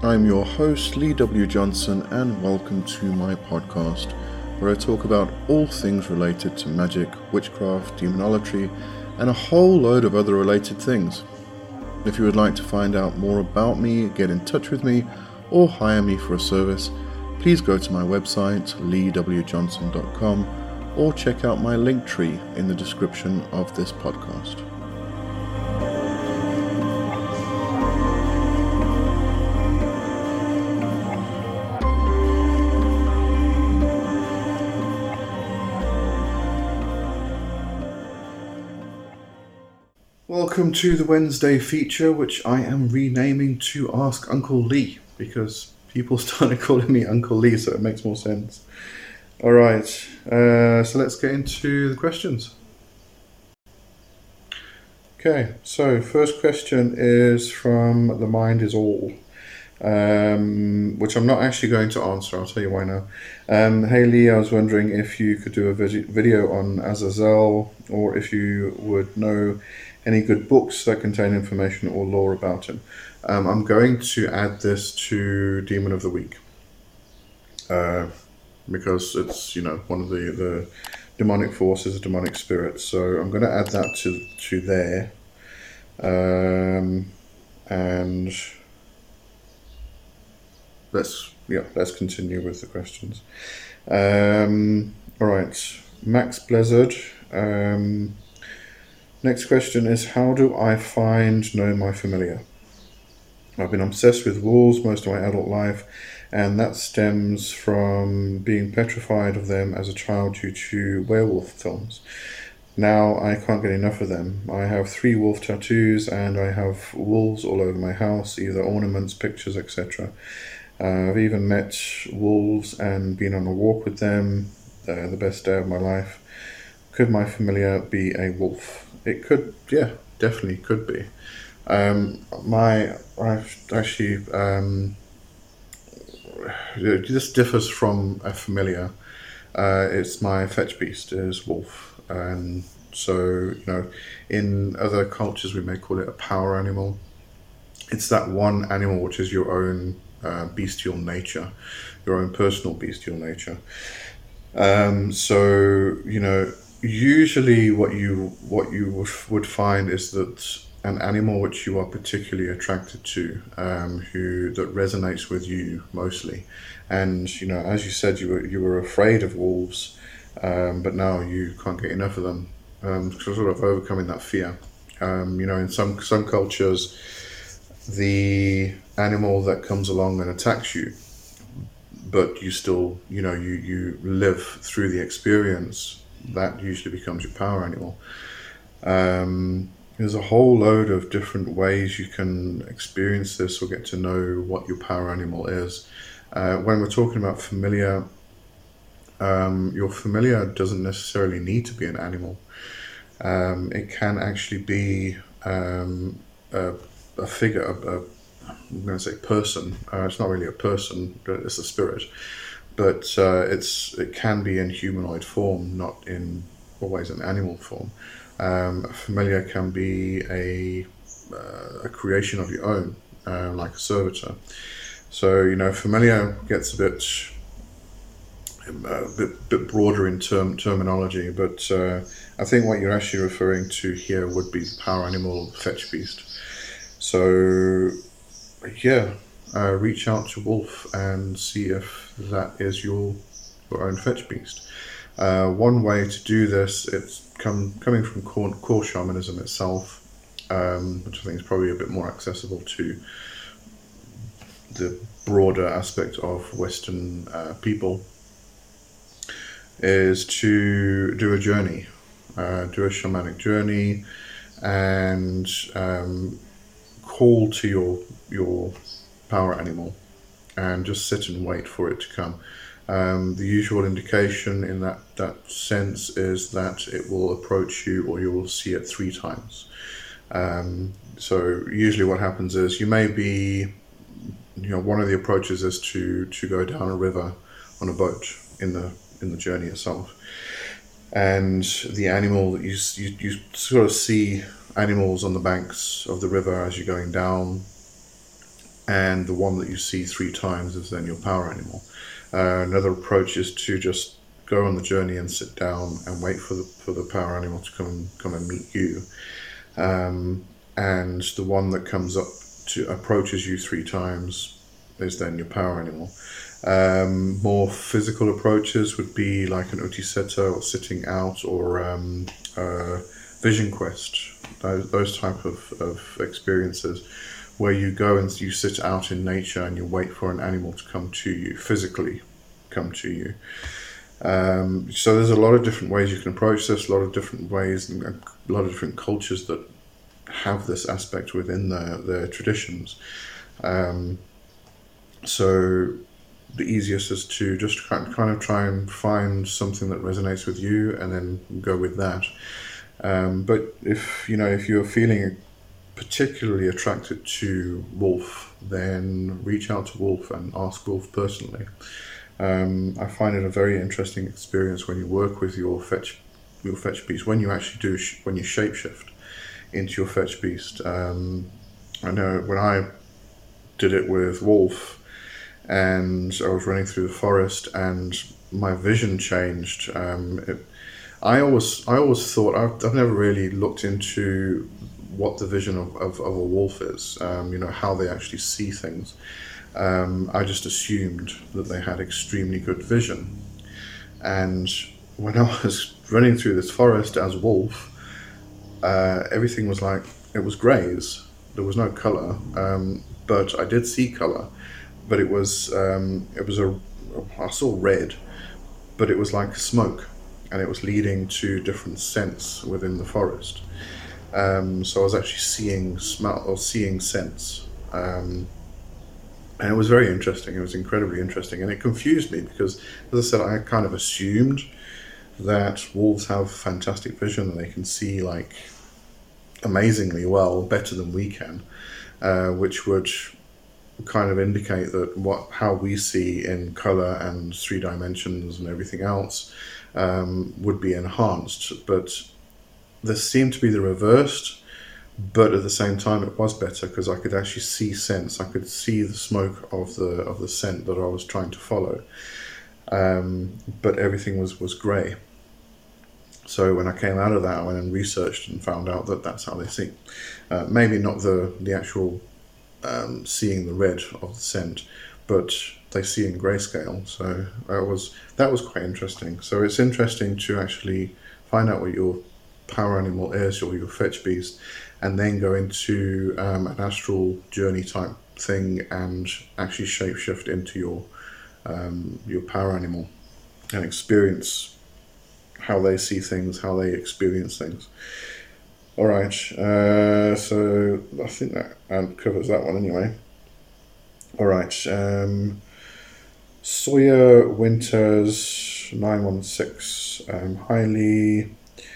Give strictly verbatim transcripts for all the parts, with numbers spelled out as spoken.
I'm your host, Lee W. Johnson, and welcome to my podcast, where I talk about all things related to magic, witchcraft, demonology, and a whole load of other related things. If you would like to find out more about me, get in touch with me, or hire me for a service, please go to my website, lee w johnson dot com, or check out my link tree in the description of this podcast. Welcome to the Wednesday feature, which I am renaming to Ask Uncle Lee, because people started calling me Uncle Lee, so it makes more sense. Alright, uh, so let's get into the questions. Okay, so first question is from The Mind Is All, um, which I'm not actually going to answer. I'll tell you why now. Um, hey Lee, I was wondering if you could do a vid- video on Azazel, or if you would know any good books that contain information or lore about him. Um, I'm going to add this to Demon of the Week, uh, because it's, you know, one of the, the demonic forces, a demonic spirit. So I'm going to add that to, to there. Um, and let's, yeah, let's continue with the questions. Um, all right, Max Blizzard. Um, Next question is, how do I find know my familiar? I've been obsessed with wolves most of my adult life, and that stems from being petrified of them as a child due to werewolf films. Now I can't get enough of them. I have three wolf tattoos, and I have wolves all over my house, either ornaments, pictures, et cetera. Uh, I've even met wolves and been on a walk with them, uh, the best day of my life. Could my familiar be a wolf? It could, yeah, definitely could be. Um, my, I've actually, um, this differs from a familiar. Uh, it's my fetch beast is wolf, and so, you know, in other cultures we may call it a power animal. It's that one animal which is your own uh, bestial nature, your own personal bestial nature. Um, so, you know, usually what you what you would, would find is that an animal which you are particularly attracted to, um, who that resonates with you mostly, and you know, as you said, you were you were afraid of wolves, um, but now you can't get enough of them, um, so sort of overcoming that fear. Um, you know, in some some cultures, the animal that comes along and attacks you, but you still, you know, you you live through the experience, that usually becomes your power animal. Um, there's a whole load of different ways you can experience this or get to know what your power animal is. Uh, when we're talking about familiar, um, your familiar doesn't necessarily need to be an animal. Um, it can actually be um, a, a figure, a, a, I'm going to say person. Uh, it's not really a person, but it's a spirit. But uh, it's it can be in humanoid form, not in always an animal form. Um, a familiar can be a uh, a creation of your own, uh, like a servitor. So, you know, familiar gets a bit a bit, bit broader in term terminology, but uh, I think what you're actually referring to here would be power animal, fetch beast. So, yeah. Uh, reach out to Wolf and see if that is your your own fetch beast. Uh, one way to do this, it's come coming from core, core shamanism itself, um, which I think is probably a bit more accessible to the broader aspect of Western uh, people, is to do a journey, uh, do a shamanic journey, and um, call to your your power animal and just sit and wait for it to come. Um, the usual indication in that, that sense is that it will approach you or you will see it three times. Um, so usually what happens is you may be, you know, one of the approaches is to, to go down a river on a boat in the in the journey itself. And the animal that you, you, you sort of see animals on the banks of the river as you're going down. and the one that you see three times is then your power animal. Uh, another approach is to just go on the journey and sit down and wait for the for the power animal to come come and meet you. Um, and the one that comes up to approaches you three times is then your power animal. Um, more physical approaches would be like an Utiseta or sitting out or um, uh, vision quest. Those, those type of, of experiences where you go and you sit out in nature and you wait for an animal to come to you, physically come to you. Um, so there's a lot of different ways you can approach this, a lot of different ways and a lot of different cultures that have this aspect within their, their traditions. Um, so the easiest is to just kind of try and find something that resonates with you and then go with that. Um, but if, you know, if you're feeling particularly attracted to Wolf, then reach out to Wolf and ask Wolf personally. Um, I find it a very interesting experience when you work with your fetch, your fetch beast. When you actually do, sh- when you shapeshift into your fetch beast. Um, I know when I did it with Wolf, and I was running through the forest, and my vision changed. Um, it, I always, I always thought I've, I've never really looked into what the vision of, of, of a wolf is. Um, you know, how they actually see things. Um, I just assumed that they had extremely good vision. And when I was running through this forest as Wolf, uh, everything was like, it was greys. There was no colour, um, but I did see colour. But it was, um, it was a, I saw red, but it was like smoke, and it was leading to different scents within the forest. Um, so I was actually seeing smell or seeing scents. Um, And it was very interesting. It was incredibly interesting. And it confused me because, as I said, I kind of assumed that wolves have fantastic vision and they can see like amazingly well, better than we can, uh, which would kind of indicate that what how we see in color and three dimensions and everything else um, would be enhanced. But this seemed to be the reversed. But at the same time, it was better because I could actually see scents. I could see the smoke of the of the scent that I was trying to follow. Um, but everything was, was grey. So when I came out of that, I went and researched and found out that that's how they see. Uh, maybe not the the actual um, seeing the red of the scent, but they see in grayscale. So that was that was quite interesting. So it's interesting to actually find out what your power animal is or your fetch beast, and then go into um, an astral journey type thing and actually shapeshift into your um, your power animal and experience how they see things, how they experience things. All right, uh, so I think that um, covers that one anyway. All right, um, Sawyer Winters nine one six. Um, hi Lee.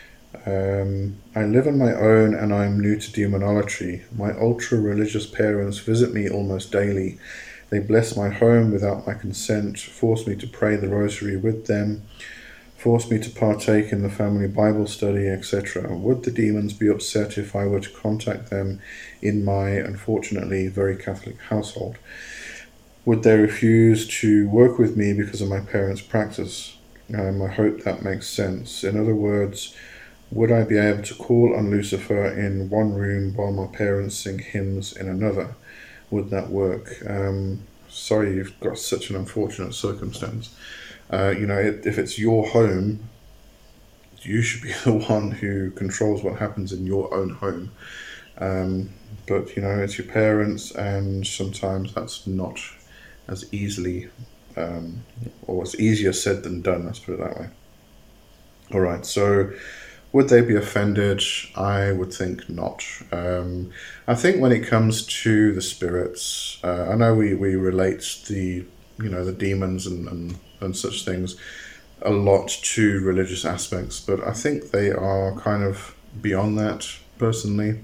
Um, I live on my own and I am new to demonolatry. My ultra-religious parents visit me almost daily. They bless my home without my consent, force me to pray the rosary with them, force me to partake in the family Bible study, et cetera. Would the demons be upset if I were to contact them in my, unfortunately, very Catholic household? Would they refuse to work with me because of my parents' practice? Um, I hope that makes sense. In other words, would I be able to call on Lucifer in one room while my parents sing hymns in another? Would that work? Um, sorry you've got such an unfortunate circumstance. Uh, you know, it, if it's your home, you should be the one who controls what happens in your own home. Um, but, you know, it's your parents, and sometimes that's not as easily, um, or it's easier said than done, let's put it that way. All right, so would they be offended? I would think not. Um, I think when it comes to the spirits, uh, I know we, we relate the, you know, the demons and, and, and such things a lot to religious aspects, but I think they are kind of beyond that, personally.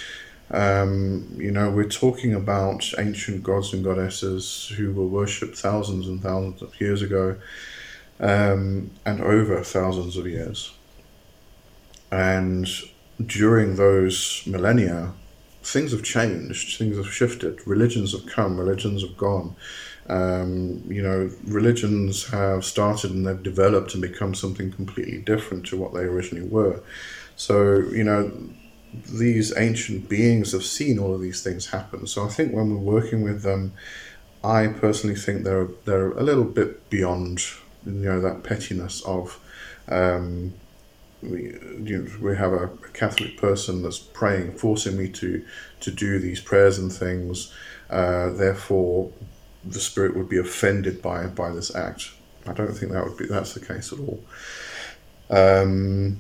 Um, you know, we're talking about ancient gods and goddesses who were worshipped thousands and thousands of years ago, um, and over thousands of years. And during those millennia, things have changed, things have shifted, religions have come, religions have gone. Um, you know, religions have started and they've developed and become something completely different to what they originally were. So, you know, these ancient beings have seen all of these things happen. So I think when we're working with them, I personally think they're they're a little bit beyond, you know, that pettiness of, um, we you know, we have a, a Catholic person that's praying, forcing me to to do these prayers and things. Uh, therefore, the spirit would be offended by by this act. I don't think that would be that's the case at all. Um,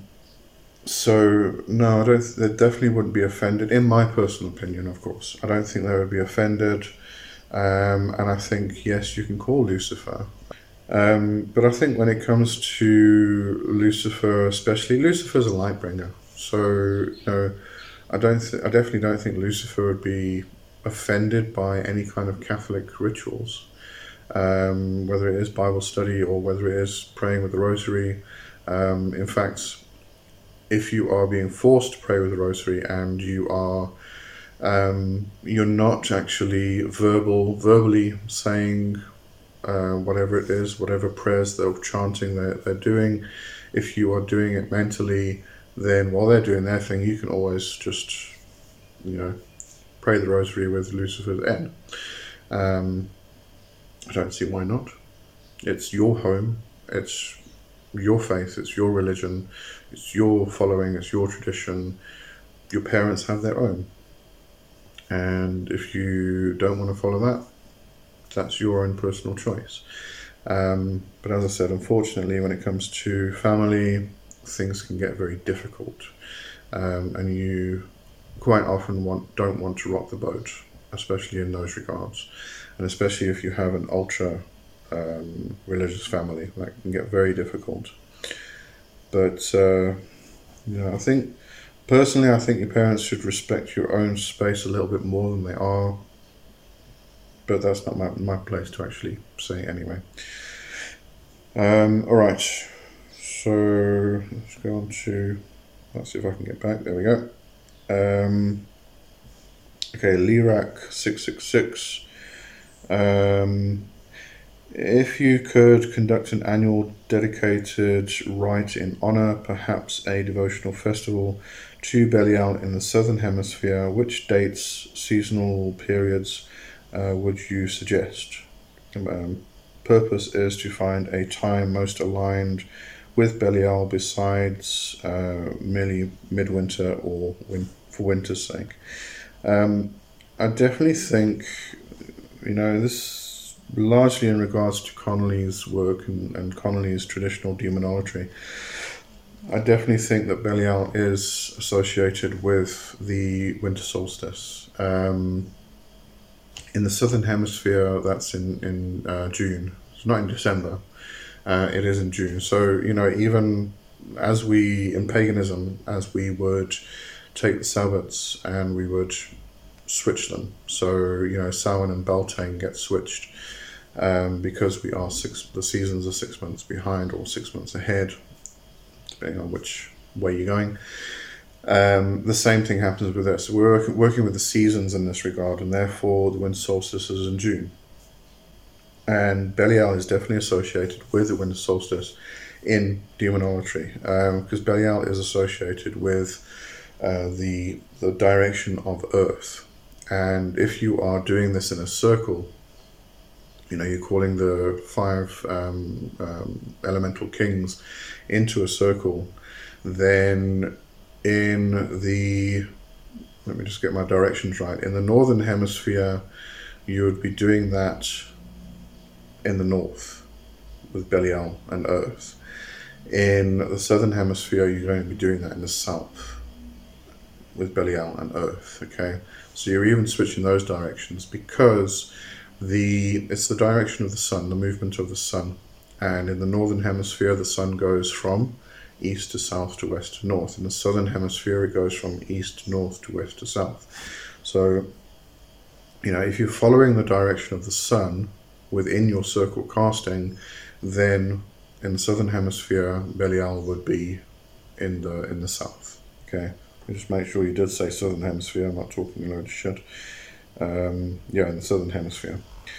so no, I don't. They definitely wouldn't be offended. In my personal opinion, of course, I don't think they would be offended. Um, and I think, yes, you can call Lucifer. Um, but I think when it comes to Lucifer, especially, Lucifer's a light bringer. So, you know, I don't. Th- I definitely don't think Lucifer would be offended by any kind of Catholic rituals, um, whether it is Bible study or whether it is praying with the Rosary. Um, in fact, if you are being forced to pray with the Rosary and you are Um, you're not actually verbal, verbally saying uh, whatever it is, whatever prayers they're chanting, they're, they're doing. If you are doing it mentally, then while they're doing their thing, you can always just, you know, pray the Rosary with Lucifer's end. Um, I don't see why not. It's your home. It's your faith. It's your religion. It's your following. It's your tradition. Your parents have their own. And if you don't want to follow that, that's your own personal choice. Um, but as I said, unfortunately, when it comes to family, things can get very difficult. Um, and you quite often want don't want to rock the boat, especially in those regards. And especially if you have an ultra um, religious family, that can get very difficult. But, uh, you know, I think... Personally, I think your parents should respect your own space a little bit more than they are, but that's not my, my place to actually say anyway. Um, all right, so let's go on to, let's see if I can get back, there we go. Um, okay, Lirac six six six. Um, if you could conduct an annual dedicated rite in honor, perhaps a devotional festival, to Belial in the Southern Hemisphere, which dates, seasonal periods uh, would you suggest? Um, purpose is to find a time most aligned with Belial besides uh, merely midwinter or win- for winter's sake. Um, I definitely think, you know, this largely in regards to Connolly's work and, and Connolly's traditional demonolatry. I definitely think that Belial is associated with the winter solstice. Um, in the Southern Hemisphere, that's in, in uh, June. It's not in December. Uh, it is in June. So, you know, even as we, in paganism, as we would take the Sabbats and we would switch them. So, you know, Samhain and Beltane get switched um, because we are six, the seasons are six months behind or six months ahead, depending on which way you're going. Um, the same thing happens with us. So we're working, working with the seasons in this regard, and therefore the winter solstice is in June. And Belial is definitely associated with the winter solstice in demonolatry, um, because Belial is associated with uh, the the direction of Earth. And if you are doing this in a circle, you know, you're calling the five um, um, elemental kings into a circle, then in the, let me just get my directions right, in the northern hemisphere, you would be doing that in the north with Belial and Earth. In the southern hemisphere, you're going to be doing that in the south with Belial and Earth, okay? So you're even switching those directions because the it's the direction of the sun, the movement of the sun. And in the northern hemisphere, the sun goes from east to south to west to north. In the southern hemisphere, it goes from east to north to west to south. So, you know, if you're following the direction of the sun within your circle casting, then in the southern hemisphere, Belial would be in the in the south. Okay, just make sure you did say Southern Hemisphere. I'm not talking a load of shit. Um, yeah, in the Southern Hemisphere.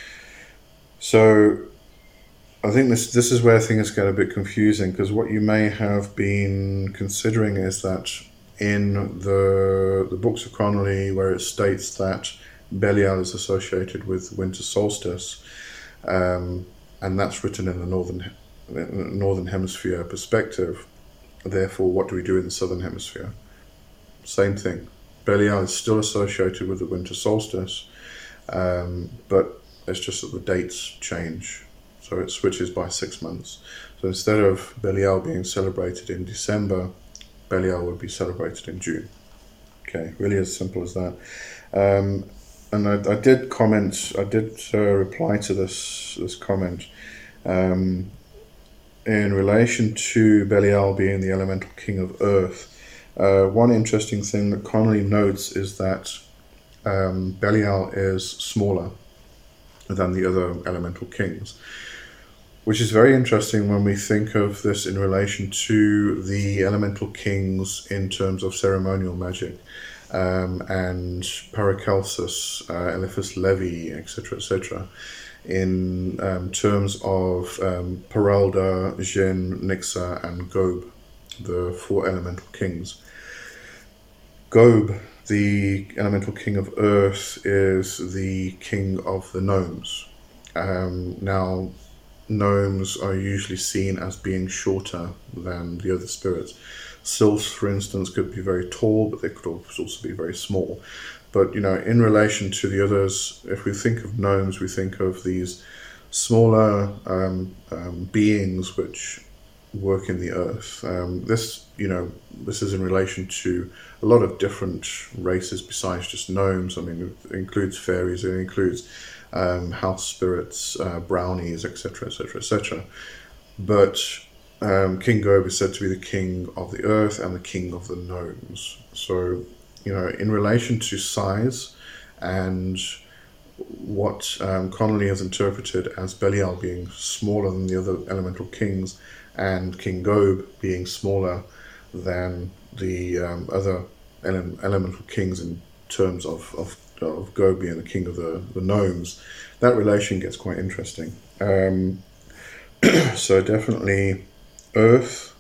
So I think this this is where things get a bit confusing, because what you may have been considering is that in the the books of Connolly, where it states that Belial is associated with winter solstice, um, and that's written in the northern northern hemisphere perspective. Therefore, what do we do in the southern hemisphere? Same thing. Belial is still associated with the winter solstice, um, but it's just that the dates change. So it switches by six months. So instead of Belial being celebrated in December, Belial would be celebrated in June. Okay, really as simple as that. Um, and I, I did comment, I did uh, reply to this this comment um, in relation to Belial being the elemental king of earth. Uh, one interesting thing that Connolly notes is that um, Belial is smaller than the other elemental kings, which is very interesting when we think of this in relation to the elemental kings in terms of ceremonial magic, um, and Paracelsus, uh, Eliphas Levi, et cetera, et cetera, in um, terms of um, Peralda, Jin, Nixa, and Gob, the four elemental kings. Gob, the elemental king of earth, is the king of the gnomes. Um, now, gnomes are usually seen as being shorter than the other spirits. Sylphs, for instance, could be very tall, but they could also be very small. But, you know, in relation to the others, if we think of gnomes, we think of these smaller um, um, beings which work in the earth. Um, this, you know, this is in relation to a lot of different races besides just gnomes. I mean, it includes fairies, it includes um, house spirits, uh, brownies, et cetera, et cetera, et cetera. But um, King Gob is said to be the king of the earth and the king of the gnomes. So, you know, in relation to size and what um, Connolly has interpreted as Belial being smaller than the other elemental kings, and King Gob being smaller than the um, other ele- elemental kings in terms of, of, of Gob being the king of the, the gnomes, that relation gets quite interesting. Um, so definitely Earth,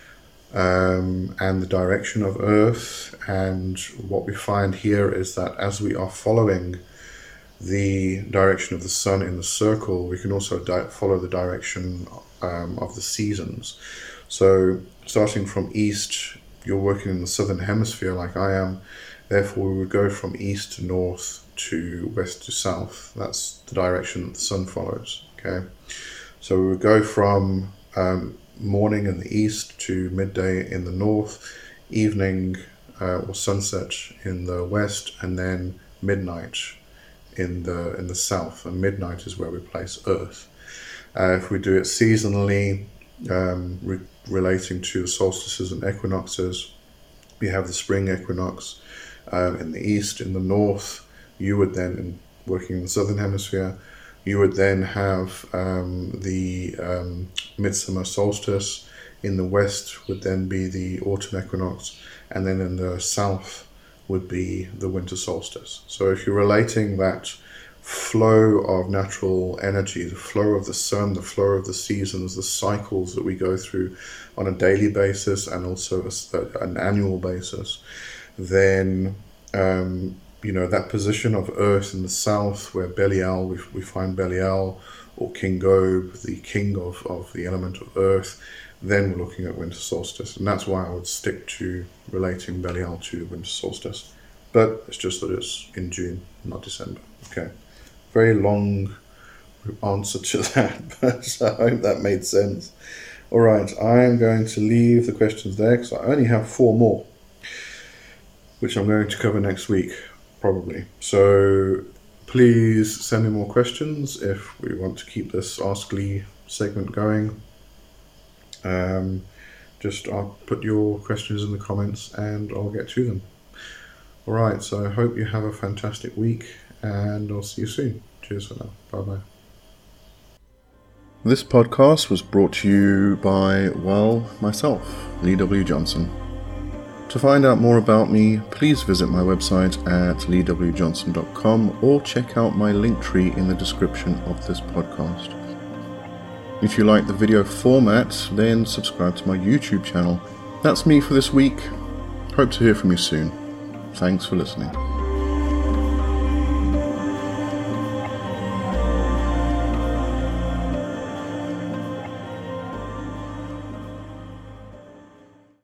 um, and the direction of Earth, and what we find here is that as we are following the direction of the sun in the circle, we can also di- follow the direction um, of the seasons. So starting from east, you're working in the southern hemisphere like I am, therefore we would go from east to north to west to south. That's the direction that the sun follows. Okay, so we would go from um, morning in the east to midday in the north, evening uh, or sunset in the west, and then midnight in the in the south. And midnight is where we place Earth. Uh, if we do it seasonally, um, re- relating to the solstices and equinoxes, we have the spring equinox um, in the east. In the north, you would then, in working in the southern hemisphere, you would then have um, the um, midsummer solstice. In the west would then be the autumn equinox, and then in the south would be the winter solstice. So if you're relating that flow of natural energy, the flow of the sun, the flow of the seasons, the cycles that we go through on a daily basis and also a, an annual basis, then um, you know, that position of Earth in the south, where Belial, we, we find Belial or King Gob, the king of, of the element of Earth, then we're looking at winter solstice. And that's why I would stick to relating Belial to winter solstice. But it's just that it's in June, not December. Okay. Very long answer to that, but I hope that made sense. All right, I'm going to leave the questions there because I only have four more, which I'm going to cover next week, probably. So please send me more questions if we want to keep this Ask Lee segment going. Um, just I'll put your questions in the comments and I'll get to them. All right, so I hope you have a fantastic week, and I'll see you soon. Cheers for now. Bye-bye. This podcast was brought to you by, well, myself, Lee W. Johnson. To find out more about me, please visit my website at lee w johnson dot com or check out my link tree in the description of this podcast. If you like the video format, then subscribe to my YouTube channel. That's me for this week. Hope to hear from you soon. Thanks for listening.